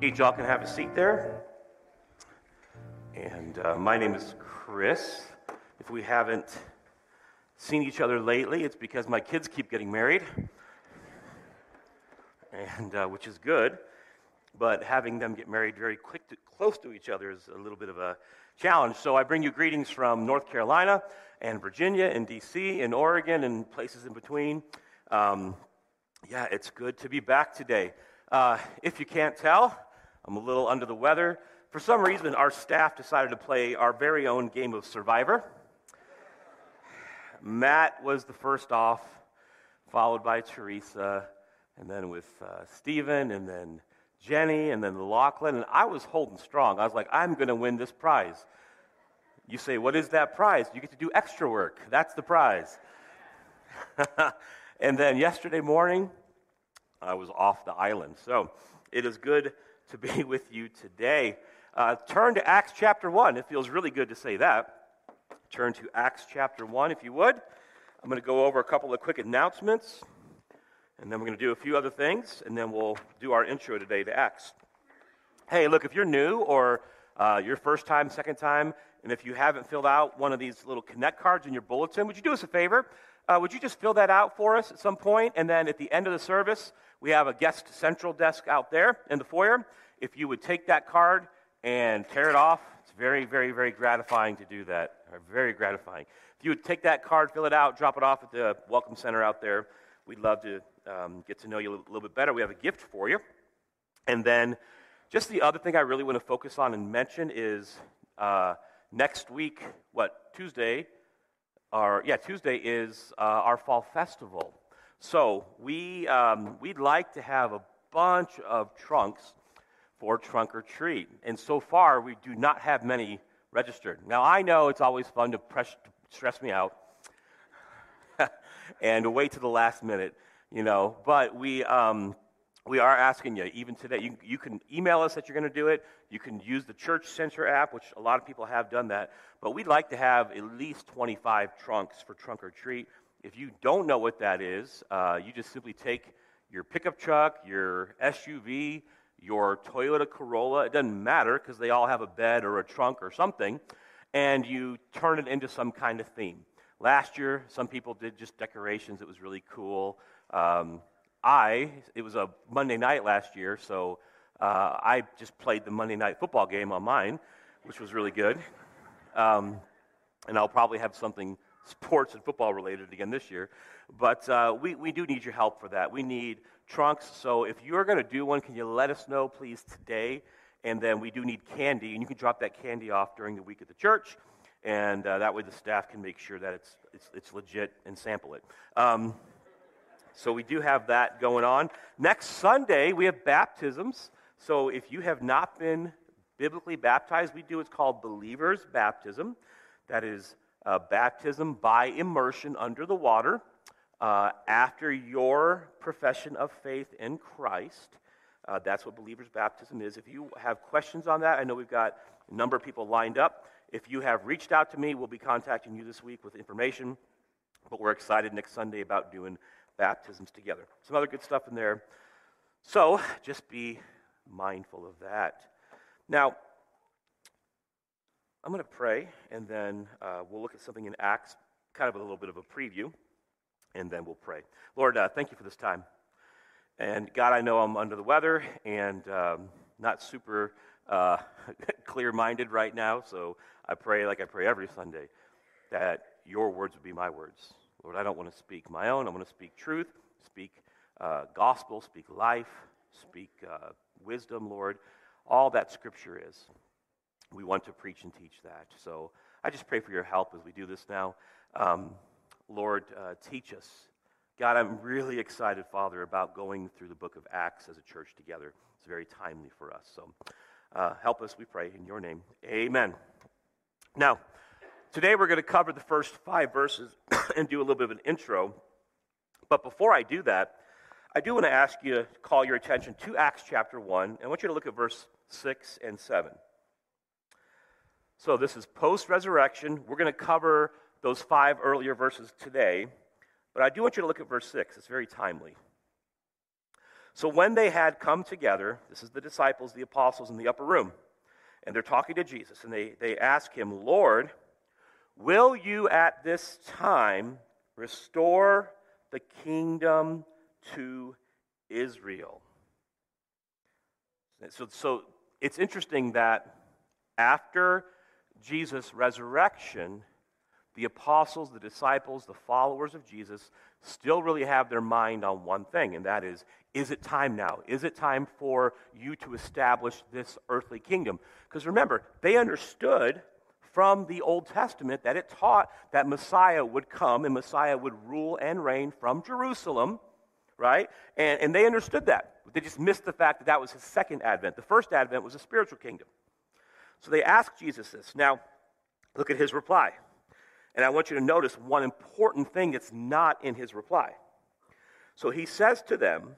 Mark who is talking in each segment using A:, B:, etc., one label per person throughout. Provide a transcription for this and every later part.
A: Each y'all can have a seat there. And my name is Chris. If we haven't seen each other lately, it's because my kids keep getting married, and which is good. But having them get married very close to each other is a little bit of a challenge. So I bring you greetings from North Carolina and Virginia and D.C. and Oregon and places in between. Yeah, it's good to be back today. If you can't tell, I'm a little under the weather. For some reason, our staff decided to play our very own game of Survivor. Matt was the first off, followed by Teresa, and then with Stephen, and then Jenny, and then Lachlan, and I was holding strong. I was like, I'm going to win this prize. You say, what is that prize? You get to do extra work. That's the prize. And then yesterday morning, I was off the island. So it is good to be with you today. Turn to Acts chapter 1. It feels really good to say that. Turn to Acts chapter 1, if you would. I'm going to go over a couple of quick announcements, and then we're going to do a few other things, and then we'll do our intro today to Acts. Hey, look, if you're new or your first time, second time, and if you haven't filled out one of these little Connect cards in your bulletin, would you do us a favor? Would you just fill that out for us at some point? And then at the end of the service, we have a guest central desk out there in the foyer. If you would take that card and tear it off, it's very, very, very gratifying to do that. Very gratifying. If you would take that card, fill it out, drop it off at the Welcome Center out there, we'd love to get to know you a little bit better. We have a gift for you. And then just the other thing I really want to focus on and mention is next week, Tuesday is our fall festival. So we'd like to have a bunch of trunks for Trunk or Treat. And so far, we do not have many registered. Now, I know it's always fun to stress me out and wait to the last minute, but we are asking you, even today, you can email us that you're going to do it. You can use the Church Center app, which a lot of people have done that. But we'd like to have at least 25 trunks for Trunk or Treat. If you don't know what that is, you just simply take your pickup truck, your SUV, your Toyota Corolla, it doesn't matter because they all have a bed or a trunk or something, and you turn it into some kind of theme. Last year, some people did just decorations. It was really cool. It was a Monday night last year, so I just played the Monday night football game on mine, which was really good. And I'll probably have something sports and football related again this year. But we do need your help for that. We need trunks. So if you're going to do one, can you let us know, please, today? And then we do need candy, and you can drop that candy off during the week at the church, and that way the staff can make sure that it's legit and sample it. So we do have that going on. Next Sunday, we have baptisms. So if you have not been biblically baptized, we do what's called believer's baptism. That is baptism by immersion under the water after your profession of faith in Christ. That's what believer's baptism is. If you have questions on that, I know we've got a number of people lined up. If you have reached out to me, we'll be contacting you this week with information. But we're excited next Sunday about doing baptisms together. Some other good stuff in there. So just be mindful of that. Now, I'm going to pray, and then we'll look at something in Acts, kind of a little bit of a preview, and then we'll pray. Lord, thank you for this time. And God, I know I'm under the weather and not super clear-minded right now, so I pray like I pray every Sunday that your words would be my words. Lord, I don't want to speak my own. I want to speak truth, speak gospel, speak life, speak wisdom, Lord. All that Scripture is. We want to preach and teach that. So I just pray for your help as we do this now. Lord, teach us. God, I'm really excited, Father, about going through the book of Acts as a church together. It's very timely for us. So help us, we pray, in your name. Amen. Now, today we're going to cover the first 5 verses and do a little bit of an intro. But before I do that, I do want to ask you to call your attention to Acts chapter 1. And I want you to look at verse 6 and 7. So this is post-resurrection. We're going to cover those 5 earlier verses today. But I do want you to look at verse 6. It's very timely. So when they had come together, this is the disciples, the apostles in the upper room, and they're talking to Jesus, and they ask him, Lord, will you at this time restore the kingdom to Israel? So it's interesting that after Jesus' resurrection, the apostles, the disciples, the followers of Jesus still really have their mind on one thing, and that is it time now? Is it time for you to establish this earthly kingdom? Because remember, they understood from the Old Testament that it taught that Messiah would come and Messiah would rule and reign from Jerusalem, right? And they understood that. They just missed the fact that that was his second advent. The first advent was a spiritual kingdom. So they asked Jesus this. Now, look at his reply. And I want you to notice one important thing that's not in his reply. So he says to them,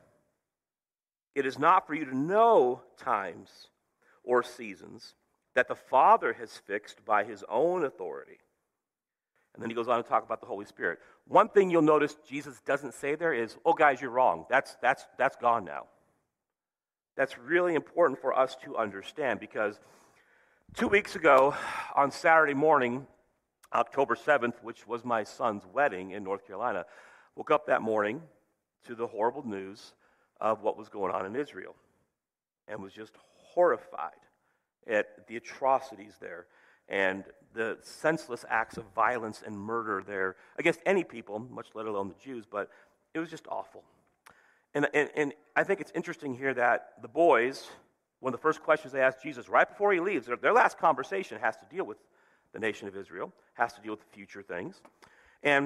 A: it is not for you to know times or seasons that the Father has fixed by his own authority. And then he goes on to talk about the Holy Spirit. One thing you'll notice Jesus doesn't say there is, oh, guys, you're wrong. That's gone now. That's really important for us to understand because 2 weeks ago on Saturday morning, October 7th, which was my son's wedding in North Carolina, woke up that morning to the horrible news of what was going on in Israel and was just horrified at the atrocities there and the senseless acts of violence and murder there against any people, much let alone the Jews, but it was just awful. And I think it's interesting here that the boys, one of the first questions they asked Jesus right before he leaves, their last conversation has to deal with the nation of Israel, has to deal with future things. And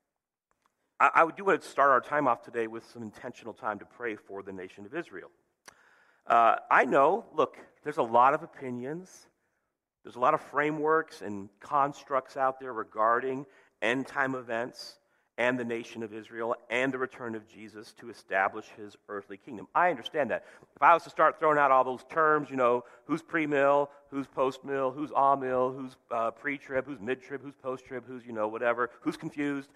A: I do want to start our time off today with some intentional time to pray for the nation of Israel. I know, look, there's a lot of opinions. There's a lot of frameworks and constructs out there regarding end-time events and the nation of Israel and the return of Jesus to establish his earthly kingdom. I understand that. If I was to start throwing out all those terms, who's pre-mill, who's post-mill, who's all-mill, who's pre-trib, who's mid-trib, who's post-trib, who's, whatever, who's confused.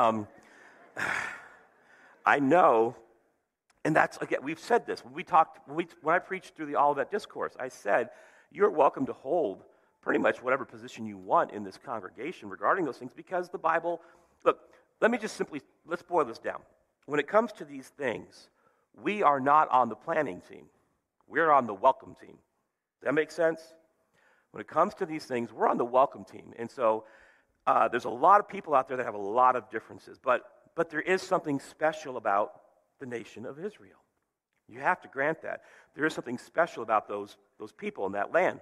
A: I know, and that's, again, we've said this. When I preached through the Olivet Discourse, I said, you're welcome to hold pretty much whatever position you want in this congregation regarding those things because the Bible, look, let's boil this down. When it comes to these things, we are not on the planning team. We're on the welcome team. Does that make sense? When it comes to these things, we're on the welcome team. And so there's a lot of people out there that have a lot of differences, but there is something special about the nation of Israel. You have to grant that. There is something special about those people in that land.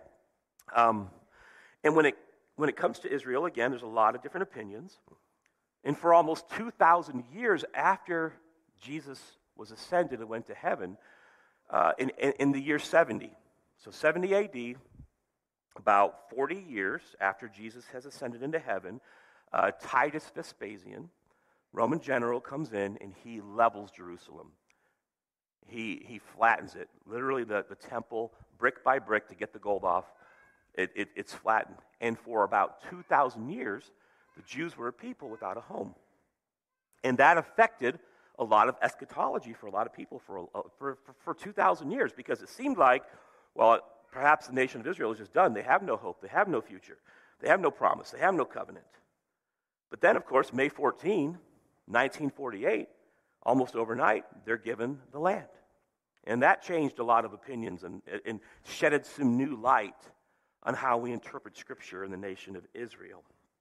A: And when it comes to Israel, again, there's a lot of different opinions. And for almost 2,000 years after Jesus was ascended and went to heaven, in the year 70, so 70 AD, about 40 years after Jesus has ascended into heaven, Titus Vespasian, Roman general, comes in and he levels Jerusalem. He flattens it. Literally, the temple, brick by brick, to get the gold off, it's flattened. And for about 2,000 years, the Jews were a people without a home. And that affected a lot of eschatology for a lot of people for 2,000 years because it seemed like, well, perhaps the nation of Israel is just done. They have no hope. They have no future. They have no promise. They have no covenant. But then, of course, May 14, 1948, almost overnight, they're given the land. And that changed a lot of opinions and shedded some new light on how we interpret Scripture in the nation of Israel.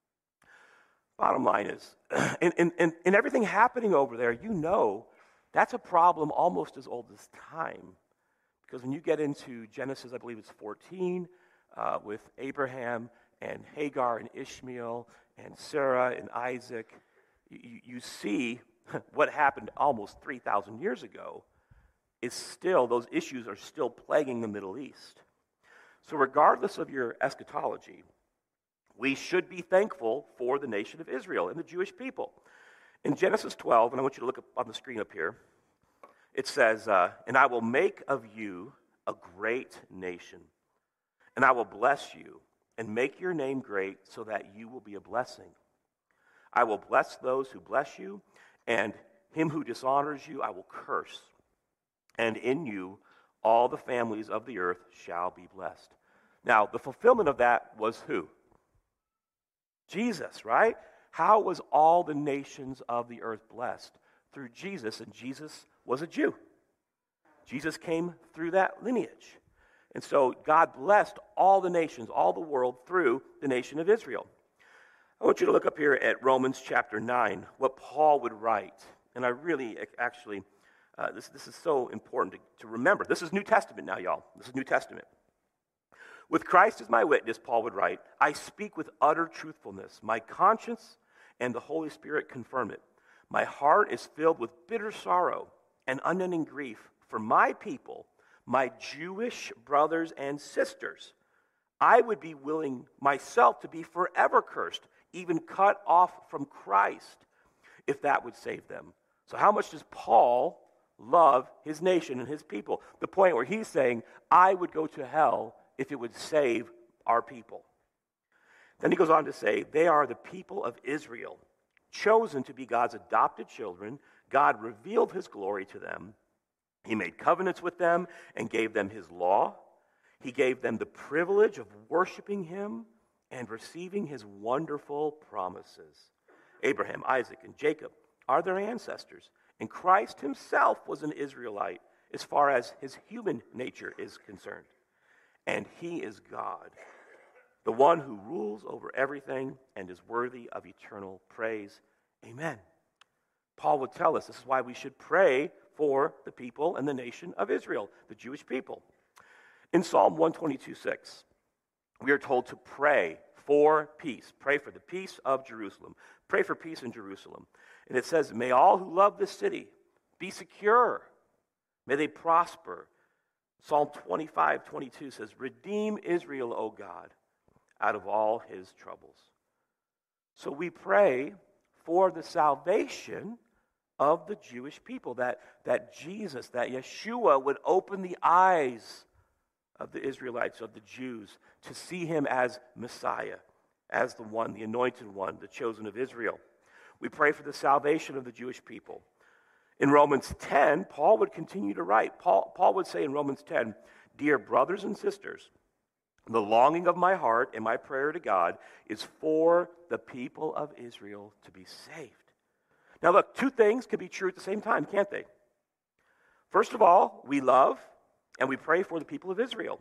A: Bottom line is, in everything happening over there, that's a problem almost as old as time. Because when you get into Genesis, I believe it's 14, with Abraham and Hagar and Ishmael and Sarah and Isaac, you see what happened almost 3,000 years ago those issues are still plaguing the Middle East. So regardless of your eschatology, we should be thankful for the nation of Israel and the Jewish people. In Genesis 12, and I want you to look up on the screen up here, it says, and I will make of you a great nation, and I will bless you and make your name great so that you will be a blessing. I will bless those who bless you, and him who dishonors you I will curse. and in you all the families of the earth shall be blessed. Now, the fulfillment of that was who? Jesus, right? How was all the nations of the earth blessed? Through Jesus, and Jesus was a Jew. Jesus came through that lineage. And so God blessed all the nations, all the world, through the nation of Israel. I want you to look up here at Romans chapter 9, what Paul would write. And I really, actually, this is so important to remember. This is New Testament now, y'all. This is New Testament. With Christ as my witness, Paul would write, I speak with utter truthfulness. My conscience and the Holy Spirit confirm it. My heart is filled with bitter sorrow and unending grief for my people, my Jewish brothers and sisters. I would be willing myself to be forever cursed, even cut off from Christ, if that would save them. So how much does Paul love his nation and his people? The point where he's saying, I would go to hell if it would save our people. Then he goes on to say, they are the people of Israel, chosen to be God's adopted children. God revealed his glory to them. He made covenants with them and gave them his law. He gave them the privilege of worshiping him and receiving his wonderful promises. Abraham, Isaac, and Jacob are their ancestors, and Christ himself was an Israelite as far as his human nature is concerned. And he is God, the one who rules over everything and is worthy of eternal praise. Amen. Paul would tell us this is why we should pray for the people and the nation of Israel, the Jewish people. In Psalm 122:6, we are told to pray for peace. Pray for the peace of Jerusalem. Pray for peace in Jerusalem. And it says, may all who love this city be secure. May they prosper. Psalm 25:22 says, redeem Israel, O God, out of all his troubles. So we pray for the salvation of the Jewish people, that Jesus, that Yeshua would open the eyes of the Israelites, of the Jews, to see him as Messiah, as the one, the anointed one, the chosen of Israel. We pray for the salvation of the Jewish people. In Romans 10, Paul would continue to write. Paul would say in Romans 10, dear brothers and sisters, the longing of my heart and my prayer to God is for the people of Israel to be saved. Now look, two things can be true at the same time, can't they? First of all, we love and we pray for the people of Israel.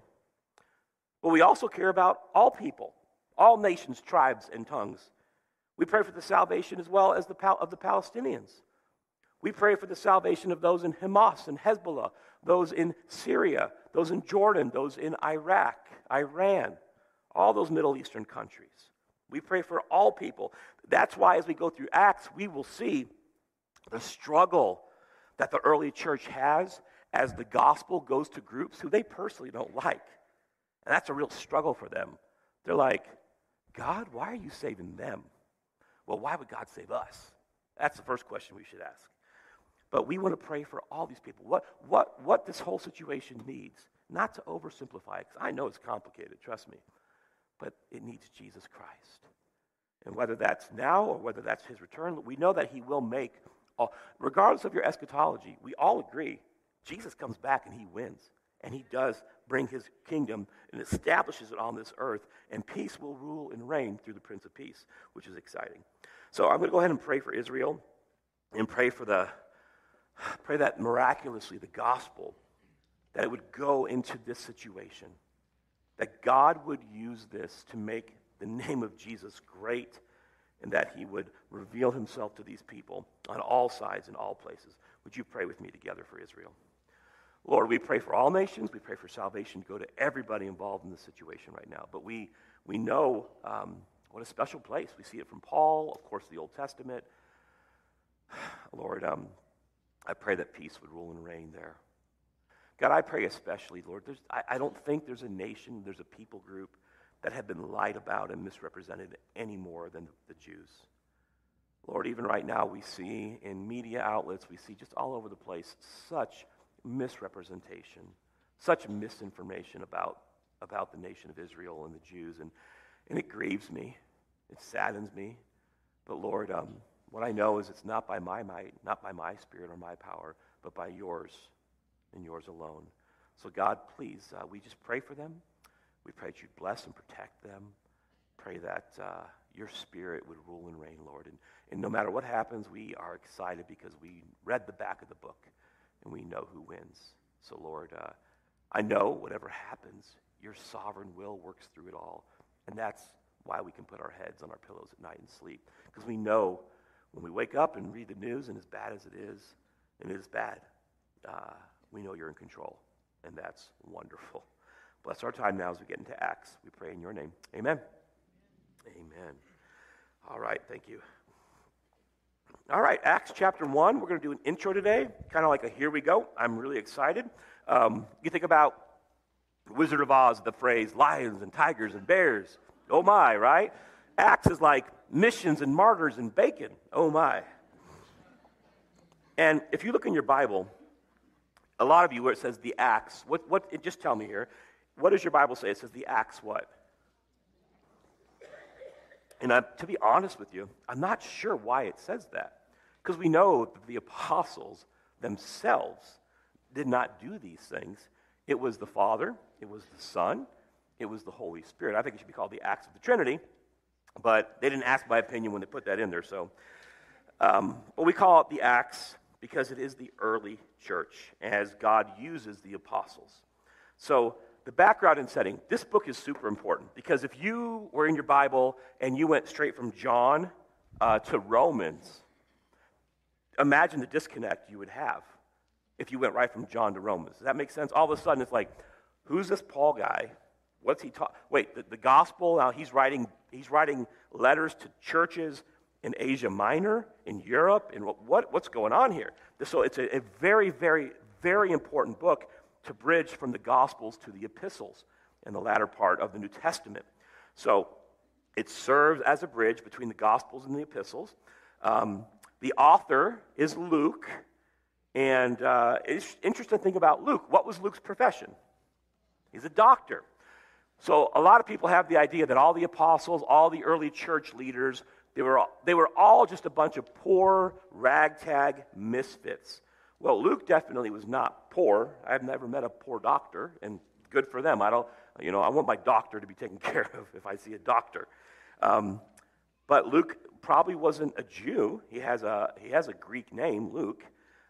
A: But we also care about all people, all nations, tribes, and tongues. We pray for the salvation as well as of the Palestinians. We pray for the salvation of those in Hamas and Hezbollah, those in Syria, those in Jordan, those in Iraq, Iran, all those Middle Eastern countries. We pray for all people. That's why as we go through Acts, we will see the struggle that the early church has as the gospel goes to groups who they personally don't like. And that's a real struggle for them. They're like, God, why are you saving them? Well, why would God save us? That's the first question we should ask. But we want to pray for all these people. What this whole situation needs, not to oversimplify it, because I know it's complicated, trust me, but it needs Jesus Christ. And whether that's now or whether that's his return, we know that he will make, regardless of your eschatology, we all agree, Jesus comes back and he wins. And he does bring his kingdom and establishes it on this earth, and peace will rule and reign through the Prince of Peace, which is exciting. So I'm going to go ahead and pray for Israel and pray that miraculously the gospel, that it would go into this situation, that God would use this to make the name of Jesus great, and that he would reveal himself to these people on all sides and all places. Would you pray with me together for Israel? Lord, we pray for all nations. We pray for salvation to go to everybody involved in this situation right now. But we know what a special place. We see it from Paul, of course, the Old Testament. Lord, I pray that peace would rule and reign there. God, I pray especially, Lord, I don't think there's a nation, there's a people group that have been lied about and misrepresented any more than the Jews. Lord, even right now we see in media outlets, we see just all over the place such misrepresentation, such misinformation about the nation of Israel and the Jews, and it grieves me. It saddens me. But Lord, what I know is it's not by my might, not by my spirit or my power, but by yours. and yours alone. So God, please, we just pray for them. We pray that you'd bless and protect them. Pray that your Spirit would rule and reign, Lord. And no matter what happens, we are excited because we read the back of the book and we know who wins. So, Lord, I know whatever happens, your sovereign will works through it all. And that's why we can put our heads on our pillows at night and sleep. Because we know when we wake up and read the news, and as bad as it is, and it is bad, we know you're in control. And that's wonderful. Bless our time now as we get into Acts. We pray in your name. Amen. Amen. All right, thank you. All right, Acts chapter 1. We're going to do an intro today, kind of like a here we go. I'm really excited. You think about Wizard of Oz, the phrase lions and tigers and bears. Oh my, right? Acts is like missions and martyrs and bacon. Oh my. And if you look in your Bible, a lot of you where it says the Acts, just tell me here, what does your Bible say? It says the Acts what? And to be honest with you, I'm not sure why it says that. Because we know that the apostles themselves did not do these things. It was the Father, it was the Son, it was the Holy Spirit. I think it should be called the Acts of the Trinity, but they didn't ask my opinion when they put that in there. So, but we call it the Acts because it is the early church as God uses the apostles. So the background and setting, this book is super important because if you were in your Bible and you went straight from John to Romans, imagine the disconnect you would have if you went right from John to Romans. Does that make sense? All of a sudden it's like, who's this Paul guy? What's he talking? Wait, the gospel, now he's writing letters to churches in Asia Minor, in Europe, and what's going on here? So it's a very, very, very important book to bridge from the Gospels to the epistles in the latter part of the New Testament. So it serves as a bridge between the Gospels and the epistles. The author is Luke, and it's interesting to think about Luke. What was Luke's profession? He's a doctor. So a lot of people have the idea that all the apostles, all the early church leaders, they were all just a bunch of poor, ragtag misfits. Well, Luke definitely was not poor. I've never met a poor doctor, and good for them. I want my doctor to be taken care of if I see a doctor. But Luke probably wasn't a Jew. He has a Greek name, Luke.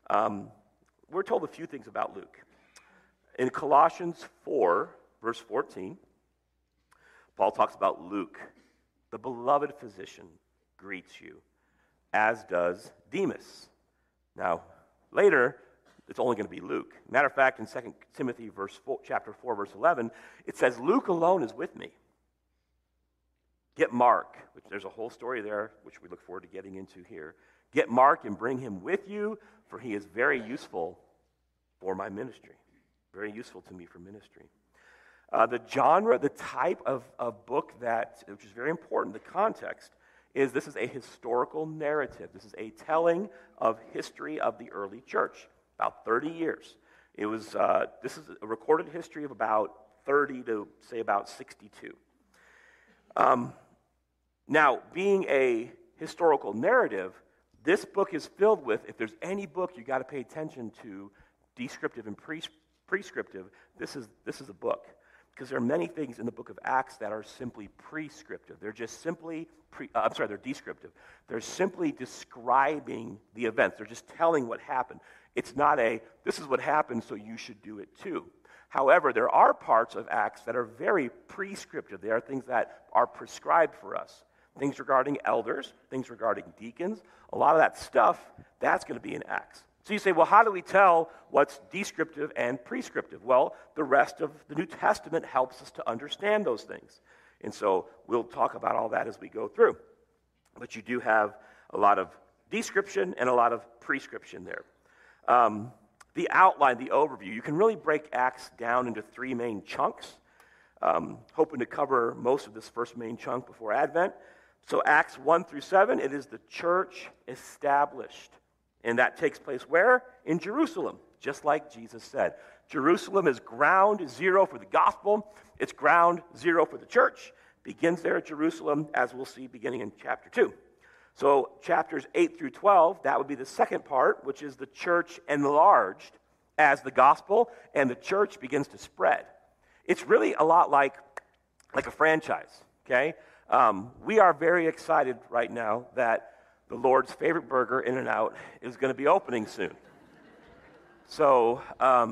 A: We're told a few things about Luke. In Colossians 4, verse 14, Paul talks about Luke, the beloved physician, greets you, as does Demas. Now, later, it's only going to be Luke. Matter of fact, in 2 Timothy chapter 4, verse 11, it says, Luke alone is with me. Get Mark, which there's a whole story there, which we look forward to getting into here. Get Mark and bring him with you, for he is very useful for my ministry. Very useful to me for ministry. The genre, the type of book which is very important, the context, is this is a historical narrative. This is a telling of history of the early church, about 30 years. This is a recorded history of about 30 to, say, about 62. Now, being a historical narrative, this book is filled with, if there's any book you got to pay attention to, descriptive and prescriptive, this is a book. Because there are many things in the book of Acts that are simply prescriptive. They're just simply, they're descriptive. They're simply describing the events. They're just telling what happened. It's not this is what happened, so you should do it too. However, there are parts of Acts that are very prescriptive. They are things that are prescribed for us. Things regarding elders, things regarding deacons. A lot of that stuff, that's going to be in Acts. So you say, well, how do we tell what's descriptive and prescriptive? Well, the rest of the New Testament helps us to understand those things. And so we'll talk about all that as we go through. But you do have a lot of description and a lot of prescription there. The outline, the overview, you can really break Acts down into three main chunks. Hoping to cover most of this first main chunk before Advent. So Acts 1 through 7, it is the church established. And that takes place where? In Jerusalem, just like Jesus said. Jerusalem is ground zero for the gospel. It's ground zero for the church. Begins there at Jerusalem, as we'll see beginning in chapter 2. So chapters 8 through 12, that would be the second part, which is the church enlarged. as the gospel and the church begins to spread. It's really a lot like a franchise, okay? We are very excited right now that the Lord's favorite burger, In-N-Out, is going to be opening soon. So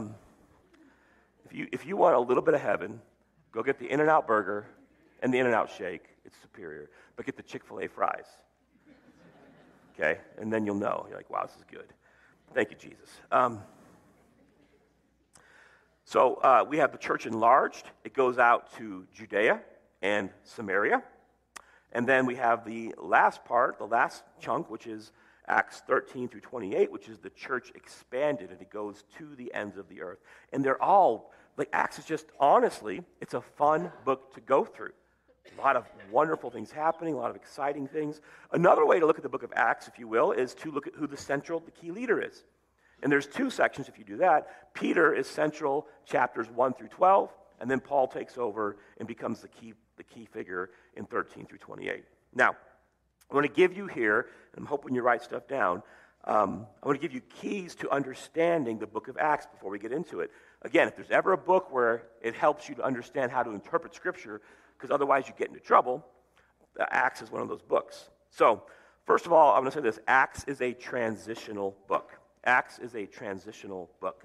A: if you want a little bit of heaven, go get the In-N-Out burger and the In-N-Out shake. It's superior. But get the Chick-fil-A fries. Okay? And then you'll know. You're like, wow, this is good. Thank you, Jesus. So we have the church enlarged. It goes out to Judea and Samaria. And then we have the last part, the last chunk, which is Acts 13 through 28, which is the church expanded, and it goes to the ends of the earth. And they're all, like Acts is just, honestly, it's a fun book to go through. A lot of wonderful things happening, a lot of exciting things. Another way to look at the book of Acts, if you will, is to look at who the key leader is. And there's two sections if you do that. Peter is central, chapters 1 through 12, and then Paul takes over and becomes the key figure in 13 through 28. Now, I'm going to give you here, and I'm hoping you write stuff down, I'm going to give you keys to understanding the book of Acts before we get into it. Again, if there's ever a book where it helps you to understand how to interpret Scripture, because otherwise you get into trouble, Acts is one of those books. So, first of all, I'm going to say this. Acts is a transitional book. Acts is a transitional book.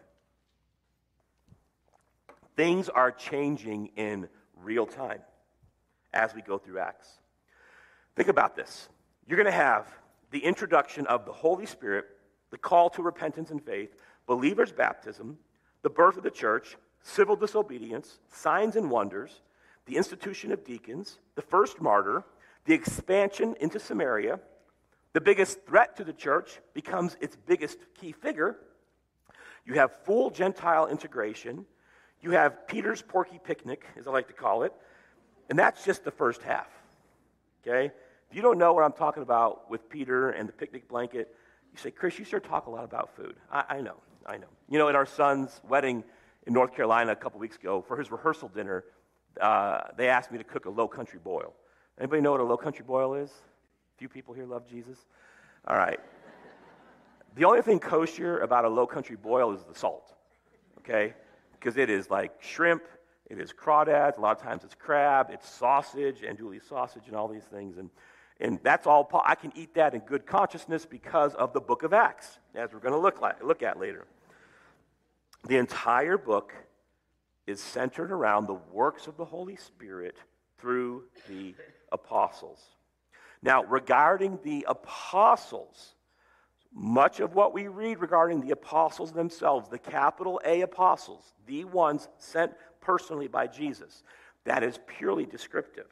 A: Things are changing in real time as we go through Acts. Think about this. You're going to have the introduction of the Holy Spirit, the call to repentance and faith, believers' baptism, the birth of the church, civil disobedience, signs and wonders, the institution of deacons, the first martyr, the expansion into Samaria. The biggest threat to the church becomes its biggest key figure. You have full Gentile integration. You have Peter's porky picnic, as I like to call it. And that's just the first half, okay? If you don't know what I'm talking about with Peter and the picnic blanket, you say, Chris, you sure talk a lot about food. I know. You know, at our son's wedding in North Carolina a couple weeks ago, for his rehearsal dinner, they asked me to cook a low country boil. Anybody know what a low country boil is? A few people here love Jesus. All right. The only thing kosher about a low country boil is the salt, okay? Because it is like shrimp, it is crawdads, a lot of times it's crab, it's sausage, andouille sausage, and all these things. And that's all, I can eat that in good consciousness because of the book of Acts, as we're going to look at later. The entire book is centered around the works of the Holy Spirit through the apostles. Now, regarding the apostles, much of what we read regarding the apostles themselves, the capital A apostles, the ones sent personally by Jesus, that is purely descriptive,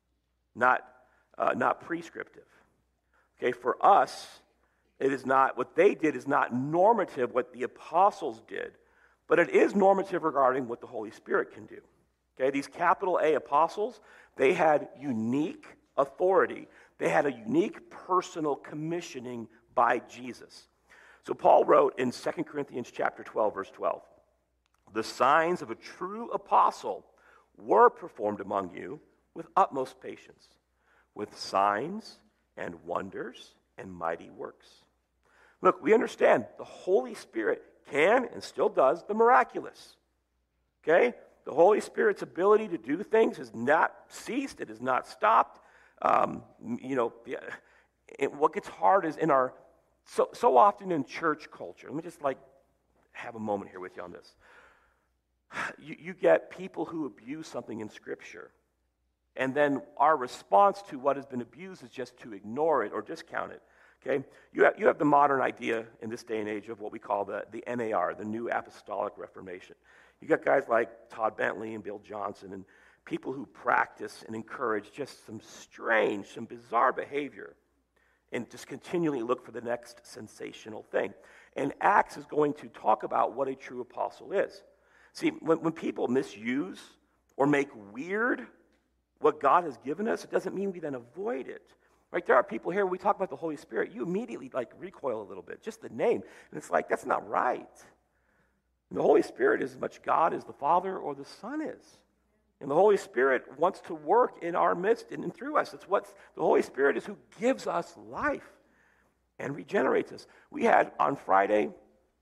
A: not prescriptive. Okay, for us, it is not, what they did is not normative what the apostles did, but it is normative regarding what the Holy Spirit can do. Okay, these capital A apostles, they had unique authority. They had a unique personal commissioning by Jesus. So Paul wrote in 2 Corinthians chapter 12, verse 12, "The signs of a true apostle were performed among you with utmost patience, with signs and wonders and mighty works." Look, we understand the Holy Spirit can and still does the miraculous. Okay? The Holy Spirit's ability to do things has not ceased. It has not stopped. What gets hard is in our, so often in church culture, let me just have a moment here with you on this. You get people who abuse something in Scripture, and then our response to what has been abused is just to ignore it or discount it. Okay, you have the modern idea in this day and age of what we call the NAR, the New Apostolic Reformation. You got guys like Todd Bentley and Bill Johnson and people who practice and encourage just some strange, some bizarre behavior and just continually look for the next sensational thing. And Acts is going to talk about what a true apostle is. See, when people misuse or make weird what God has given us, it doesn't mean we then avoid it. Right? There are people here, when we talk about the Holy Spirit, you immediately recoil a little bit, just the name. And it's like, that's not right. And the Holy Spirit is as much God as the Father or the Son is. And the Holy Spirit wants to work in our midst and through us. It's what the Holy Spirit is, who gives us life and regenerates us. We had on Friday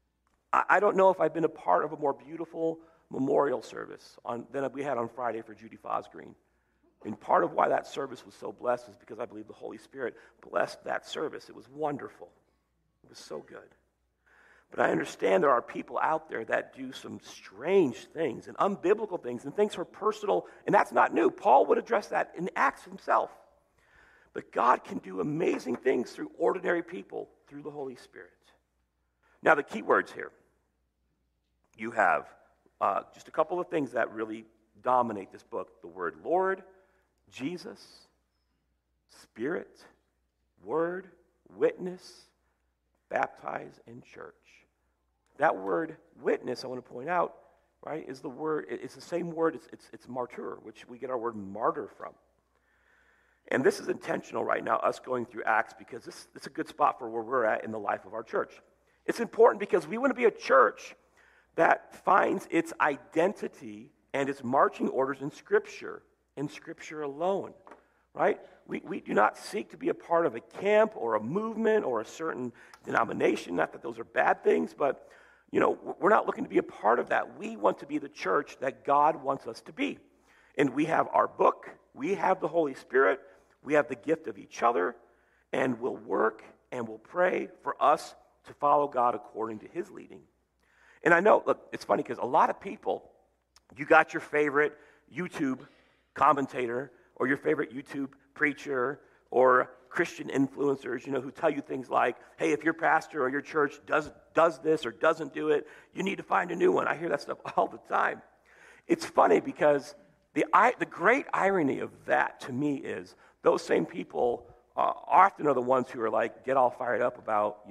A: I don't know if I've been a part of a more beautiful memorial service than we had on Friday for Judy Fosgreen. And part of why that service was so blessed is because I believe the Holy Spirit blessed that service. It was wonderful. It was so good. But I understand there are people out there that do some strange things and unbiblical things and things for personal, and that's not new. Paul would address that in Acts himself. But God can do amazing things through ordinary people, through the Holy Spirit. Now, the key words here. You have just a couple of things that really dominate this book. The word Lord, Jesus, Spirit, Word, Witness, Baptize, and Church. That word witness, I want to point out, right, is the word, it's the same word, it's martyr, which we get our word martyr from. And this is intentional right now, us going through Acts, because this is a good spot for where we're at in the life of our church. It's important because we want to be a church that finds its identity and its marching orders in Scripture alone, right? We do not seek to be a part of a camp or a movement or a certain denomination, not that those are bad things, but we're not looking to be a part of that. We want to be the church that God wants us to be. And we have our book, we have the Holy Spirit, we have the gift of each other, and we'll work and we'll pray for us to follow God according to his leading. And I know, look, it's funny because a lot of people, you got your favorite YouTube commentator or your favorite YouTube preacher or Christian influencers, who tell you things like, hey, if your pastor or your church does this or doesn't do it, you need to find a new one. I hear that stuff all the time. It's funny because the great irony of that to me is those same people often are the ones who are like, get all fired up about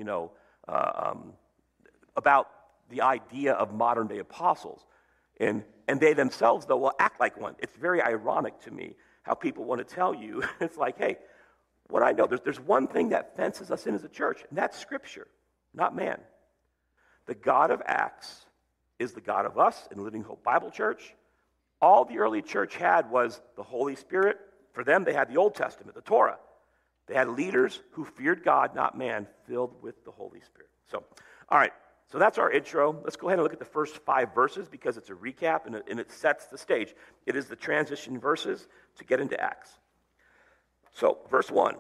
A: the idea of modern day apostles. And they themselves, though, will act like one. It's very ironic to me how people want to tell you, it's like, hey, what I know, there's one thing that fences us in as a church, and that's Scripture, not man. The God of Acts is the God of us in Living Hope Bible Church. All the early church had was the Holy Spirit. For them, they had the Old Testament, the Torah. They had leaders who feared God, not man, filled with the Holy Spirit. So, all right, so that's our intro. Let's go ahead and look at the first 5 verses because it's a recap and it sets the stage. It is the transition verses to get into Acts. So, verse 1.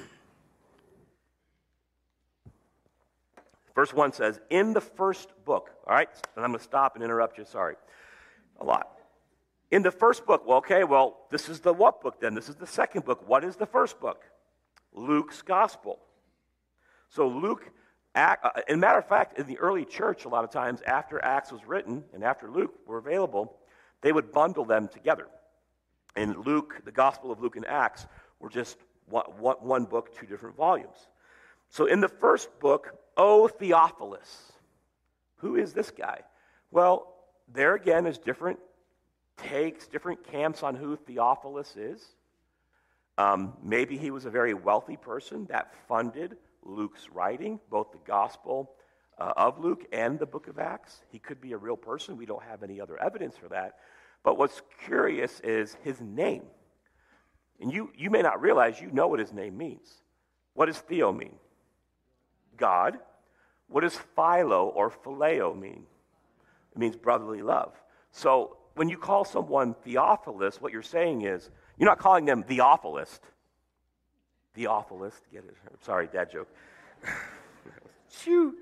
A: Verse 1 says, in the first book, all right? And I'm going to stop and interrupt you, sorry. A lot. In the first book, this is the what book then? This is the second book. What is the first book? Luke's Gospel. So Luke, in matter of fact, in the early church, a lot of times after Acts was written and after Luke were available, they would bundle them together. And Luke, the Gospel of Luke and Acts, were just one book, 2 different volumes. So in the first book, O Theophilus. Who is this guy? Well, there again is different takes, different camps on who Theophilus is. Maybe he was a very wealthy person that funded Luke's writing, both the Gospel of Luke and the book of Acts. He could be a real person. We don't have any other evidence for that. But what's curious is his name. And you may not realize you know what his name means. What does Theo mean? God. What does Philo or Phileo mean? It means brotherly love. So when you call someone Theophilus, what you're saying is, you're not calling them Theophilist. Theophilist, get it? Sorry, dad joke. Shoo.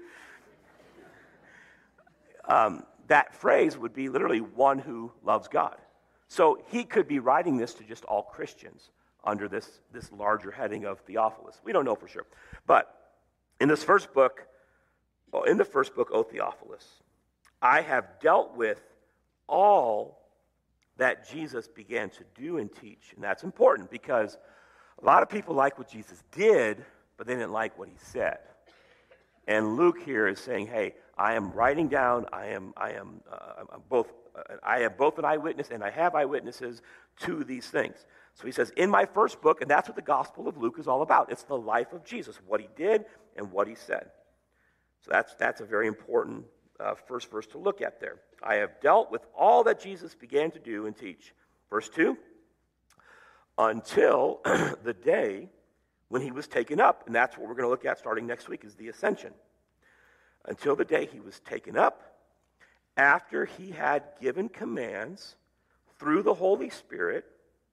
A: That phrase would be literally one who loves God. So he could be writing this to just all Christians under this larger heading of Theophilus. We don't know for sure. But in the first book, O Theophilus, I have dealt with all that Jesus began to do and teach. And that's important because a lot of people like what Jesus did, but they didn't like what he said. And Luke here is saying, hey, I am writing down, I am both an eyewitness and I have eyewitnesses to these things. So he says, in my first book, and that's what the Gospel of Luke is all about. It's the life of Jesus, what he did and what he said. So that's a very important first verse to look at there. I have dealt with all that Jesus began to do and teach. Verse 2, until the day when he was taken up. And that's what we're going to look at starting next week is the ascension. until the day he was taken up, after he had given commands through the Holy Spirit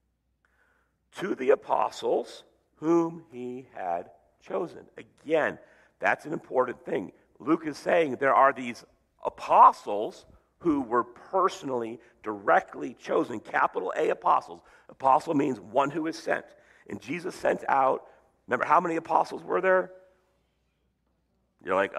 A: to the apostles whom he had chosen. Again, that's an important thing. Luke is saying there are these apostles who were personally, directly chosen. Capital A apostles. Apostle means one who is sent. And Jesus sent out, remember how many apostles were there? You're like,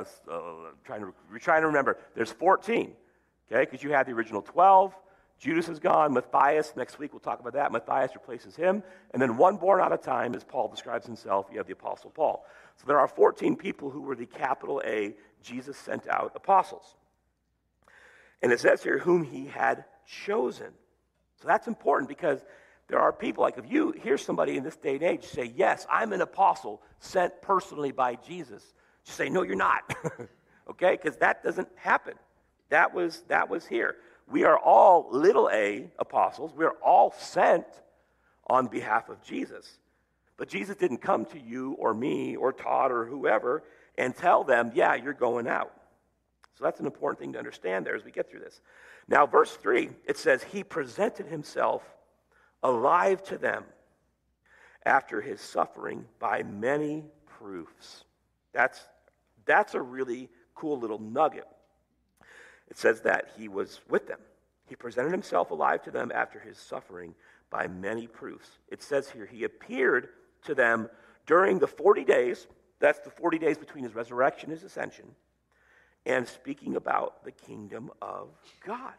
A: we're trying to remember. There's 14, okay, because you had the original 12. Judas is gone. Matthias, next week we'll talk about that. Matthias replaces him. And then one born out of time, as Paul describes himself, you have the Apostle Paul. So there are 14 people who were the capital A, Jesus sent out apostles. And it says here, whom he had chosen. So that's important because there are people, like if you hear somebody in this day and age say, yes, I'm an apostle sent personally by Jesus, just say, no, you're not. Okay? Because that doesn't happen. That was here. We are all little a apostles. We are all sent on behalf of Jesus. But Jesus didn't come to you or me or Todd or whoever and tell them, yeah, you're going out. So that's an important thing to understand there as we get through this. Now, verse 3, it says, he presented himself alive to them after his suffering by many proofs. That's a really cool little nugget. It says that he was with them. He presented himself alive to them after his suffering by many proofs. It says here, he appeared to them during the 40 days, that's the 40 days between his resurrection and his ascension, and speaking about the kingdom of God.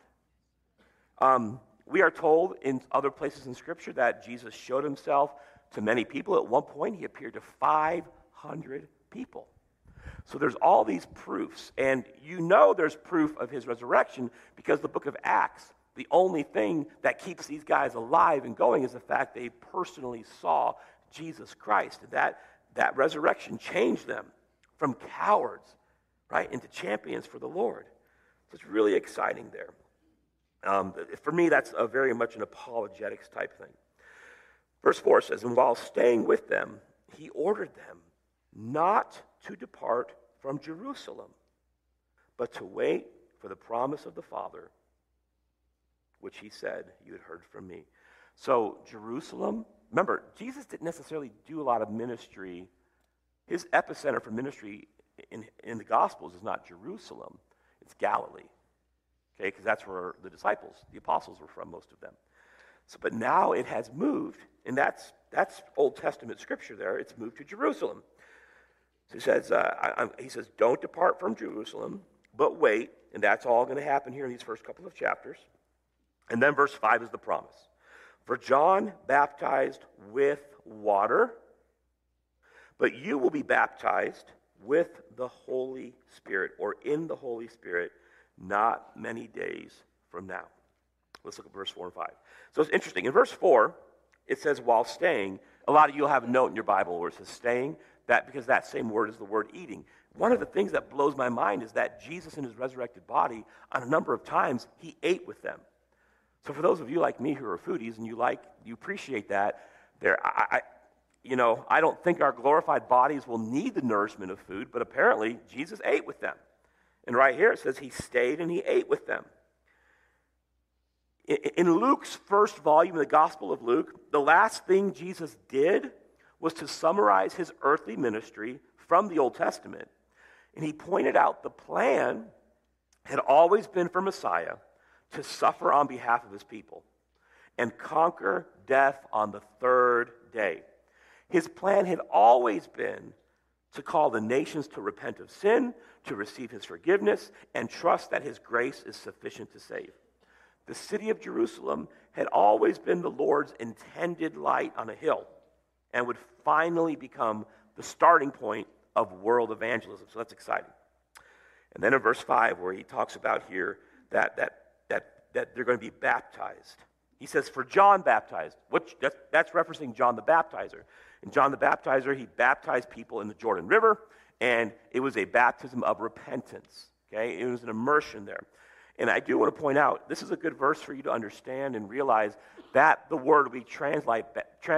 A: We are told in other places in Scripture that Jesus showed himself to many people. At one point, he appeared to 500 people. So there's all these proofs, and you know there's proof of his resurrection because the book of Acts, the only thing that keeps these guys alive and going is the fact they personally saw Jesus Christ. That resurrection changed them from cowards, right, into champions for the Lord. So it's really exciting there. For me, that's very much an apologetics type thing. Verse 4 says, and while staying with them, he ordered them not to depart from Jerusalem, but to wait for the promise of the Father, which he said, you had heard from me. So Jerusalem, remember, Jesus didn't necessarily do a lot of ministry. His epicenter for ministry in the Gospels is not Jerusalem, it's Galilee. Okay, because that's where the disciples, the apostles were from, most of them. So, but now it has moved, and that's Old Testament scripture there. It's moved to Jerusalem. So he says, don't depart from Jerusalem, but wait, and that's all going to happen here in these first couple of chapters. And then verse 5 is the promise. For John baptized with water, but you will be baptized with the Holy Spirit, or in the Holy Spirit, not many days from now. Let's look at verse 4 and 5. So it's interesting. In verse 4, it says, while staying, a lot of you will have a note in your Bible where it says staying, because that same word is the word eating. One of the things that blows my mind is that Jesus in his resurrected body, on a number of times, he ate with them. So for those of you like me who are foodies and you appreciate that, I don't think our glorified bodies will need the nourishment of food, but apparently Jesus ate with them. And right here it says he stayed and he ate with them. In Luke's first volume of the Gospel of Luke, the last thing Jesus did was to summarize his earthly ministry from the Old Testament. And he pointed out the plan had always been for Messiah to suffer on behalf of his people and conquer death on the third day. His plan had always been to call the nations to repent of sin, to receive his forgiveness, and trust that his grace is sufficient to save. The city of Jerusalem had always been the Lord's intended light on a hill and would finally become the starting point of world evangelism. So that's exciting. And then in verse 5, where he talks about here that they're going to be baptized. He says, for John baptized, that's referencing John the Baptizer. And John the Baptizer, he baptized people in the Jordan River, and it was a baptism of repentance. Okay, it was an immersion there. And I do want to point out, this is a good verse for you to understand and realize that the word we translate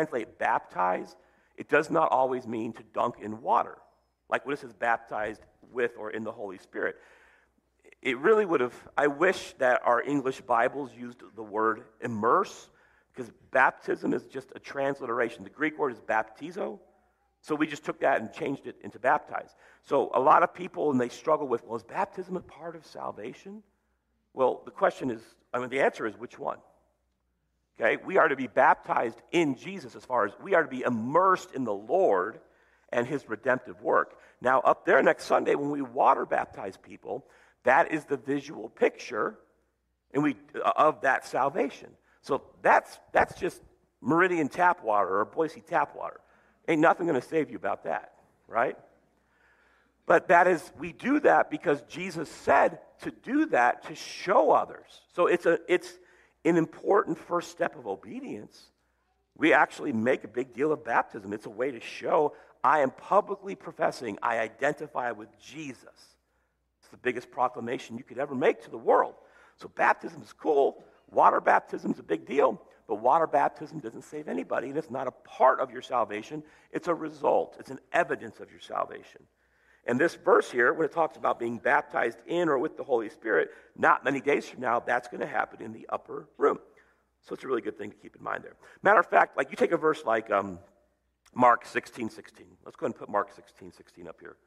A: baptize, it does not always mean to dunk in water. Like when it says baptized with or in the Holy Spirit. It really would have, I wish that our English Bibles used the word immerse, because baptism is just a transliteration. The Greek word is baptizo, so we just took that and changed it into baptize. So a lot of people, and they struggle with, well, is baptism a part of salvation? Well, the question is, the answer is which one? Okay, we are to be baptized in Jesus as far as we are to be immersed in the Lord and his redemptive work. Now, up there next Sunday when we water baptize people, that is the visual picture of that salvation. So that's just Meridian tap water or Boise tap water. Ain't nothing going to save you about that, right? But we do that because Jesus said to do that to show others. So it's an important first step of obedience. We actually make a big deal of baptism. It's a way to show I am publicly professing I identify with Jesus. It's the biggest proclamation you could ever make to the world. So baptism is cool. Water baptism is a big deal. But water baptism doesn't save anybody, and it's not a part of your salvation. It's a result. It's an evidence of your salvation. And this verse here, when it talks about being baptized in or with the Holy Spirit, not many days from now, that's going to happen in the upper room. So it's a really good thing to keep in mind there. Matter of fact, like you take a verse like Mark 16:16. Let's go ahead and put Mark 16:16 up here.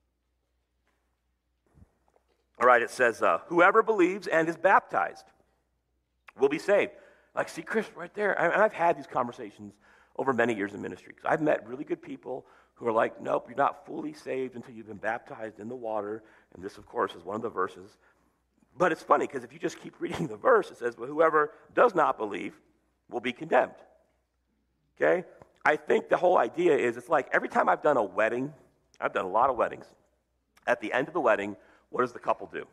A: All right, it says, whoever believes and is baptized will be saved. Like, see, Chris, right there. And I've had these conversations over many years in ministry. Because I've met really good people who are like, nope, you're not fully saved until you've been baptized in the water. And this, of course, is one of the verses. But it's funny, because if you just keep reading the verse, it says, well, whoever does not believe will be condemned. Okay? I think the whole idea is, it's like every time I've done a wedding, I've done a lot of weddings. At the end of the wedding, what does the couple do?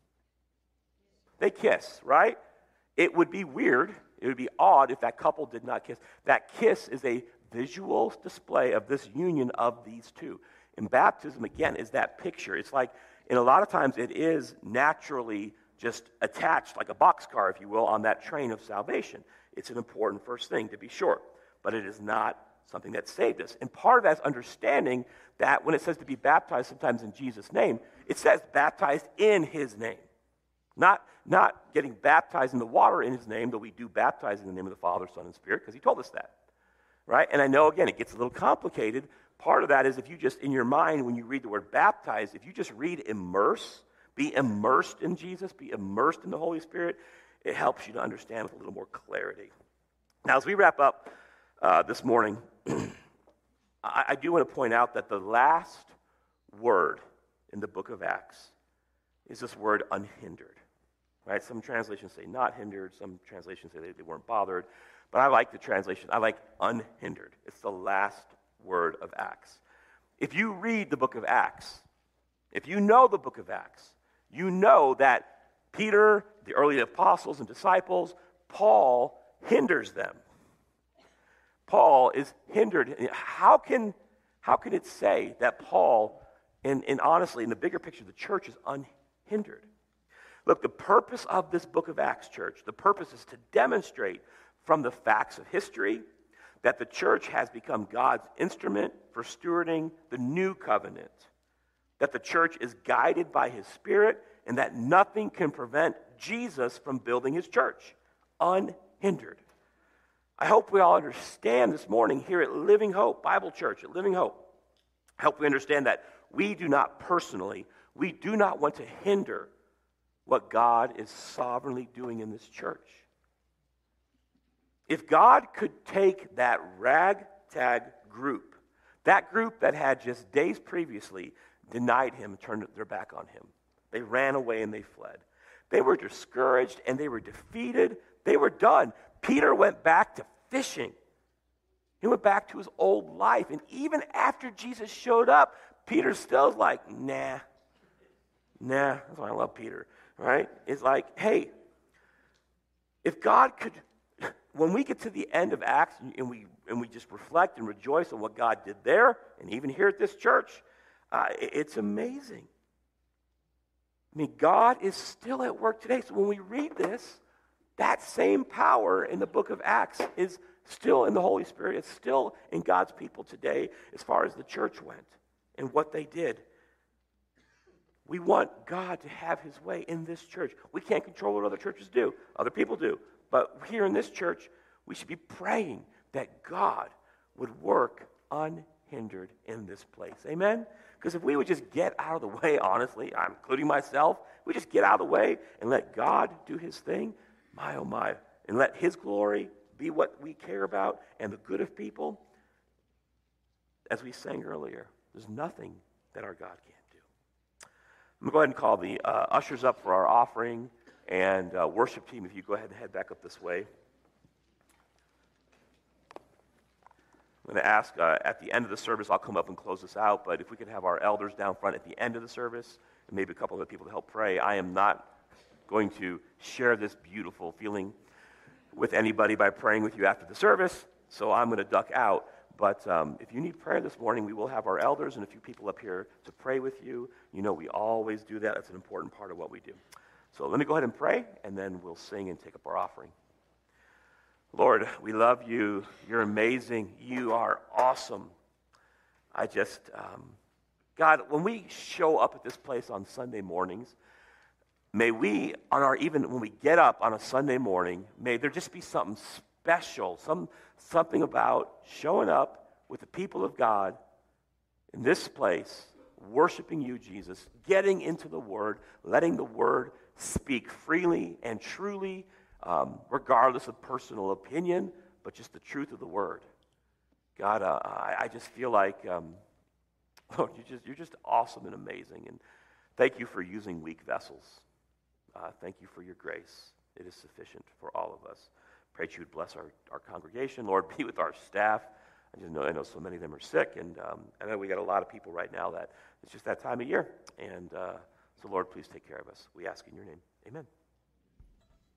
A: They kiss, right? It would be weird, it would be odd if that couple did not kiss. That kiss is a visual display of this union of these two. And baptism, again, is that picture. It's like, and a lot of times it is naturally just attached, like a boxcar, if you will, on that train of salvation. It's an important first thing, to be sure. But it is not something that saved us. And part of that is understanding that when it says to be baptized sometimes in Jesus' name, it says baptized in his name. Not getting baptized in the water in his name, though we do baptize in the name of the Father, Son, and Spirit, because he told us that. Right? And I know, again, it gets a little complicated. Part of that is if you just, in your mind, when you read the word baptized, if you just read immerse, be immersed in Jesus, be immersed in the Holy Spirit, it helps you to understand with a little more clarity. Now, as we wrap up this morning, I do want to point out that the last word in the book of Acts is this word unhindered. Right? Some translations say not hindered, some translations say they weren't bothered, but I like the translation. I like unhindered. It's the last word of Acts. If you read the book of Acts, if you know the book of Acts, you know that Peter, the early apostles and disciples, Paul hinders them. Paul is hindered. How can it say that Paul, and honestly, in the bigger picture, the church is unhindered? Look, the purpose of this book of Acts, church, the purpose is to demonstrate from the facts of history that the church has become God's instrument for stewarding the new covenant, that the church is guided by his Spirit, and that nothing can prevent Jesus from building his church, unhindered. I hope we all understand this morning here at Living Hope Bible Church, at Living Hope, I hope we understand that we do not want to hinder what God is sovereignly doing in this church. If God could take that ragtag group, that group that had just days previously denied him and turned their back on him, they ran away and they fled. They were discouraged and they were defeated. They were done. Peter went back to fishing. He went back to his old life. And even after Jesus showed up, Peter still's like, nah. That's why I love Peter. Right? It's like, hey, if God could, when we get to the end of Acts and we just reflect and rejoice on what God did there, and even here at this church, it's amazing. I mean, God is still at work today. So when we read this, that same power in the book of Acts is still in the Holy Spirit. It's still in God's people today as far as the church went and what they did. We want God to have his way in this church. We can't control what other churches do. Other people do. But here in this church, we should be praying that God would work unhindered in this place. Amen? Because if we would just get out of the way, honestly, including myself, we just get out of the way and let God do his thing, my oh my, and let his glory be what we care about and the good of people, as we sang earlier, there's nothing that our God can't do. I'm going to go ahead and call the ushers up for our offering, and worship team, if you go ahead and head back up this way. I'm going to ask at the end of the service, I'll come up and close this out, but if we could have our elders down front at the end of the service, and maybe a couple other people to help pray. I am not going to share this beautiful feeling with anybody by praying with you after the service, so I'm going to duck out. But if you need prayer this morning, we will have our elders and a few people up here to pray with you. You know we always do that. That's an important part of what we do. So let me go ahead and pray, and then we'll sing and take up our offering. Lord, we love you. You're amazing. You are awesome. God, when we show up at this place on Sunday mornings, may we, even when we get up on a Sunday morning, may there just be something special, something about showing up with the people of God in this place, worshiping you, Jesus, getting into the Word, letting the Word speak freely and truly, regardless of personal opinion, but just the truth of the Word. God, I just feel like, Lord, you're just awesome and amazing, and thank you for using weak vessels. Thank you for your grace. It is sufficient for all of us. Pray that you would bless our congregation. Lord, be with our staff. I know so many of them are sick, and I know we got a lot of people right now that it's just that time of year. And so, Lord, please take care of us. We ask in your name. Amen.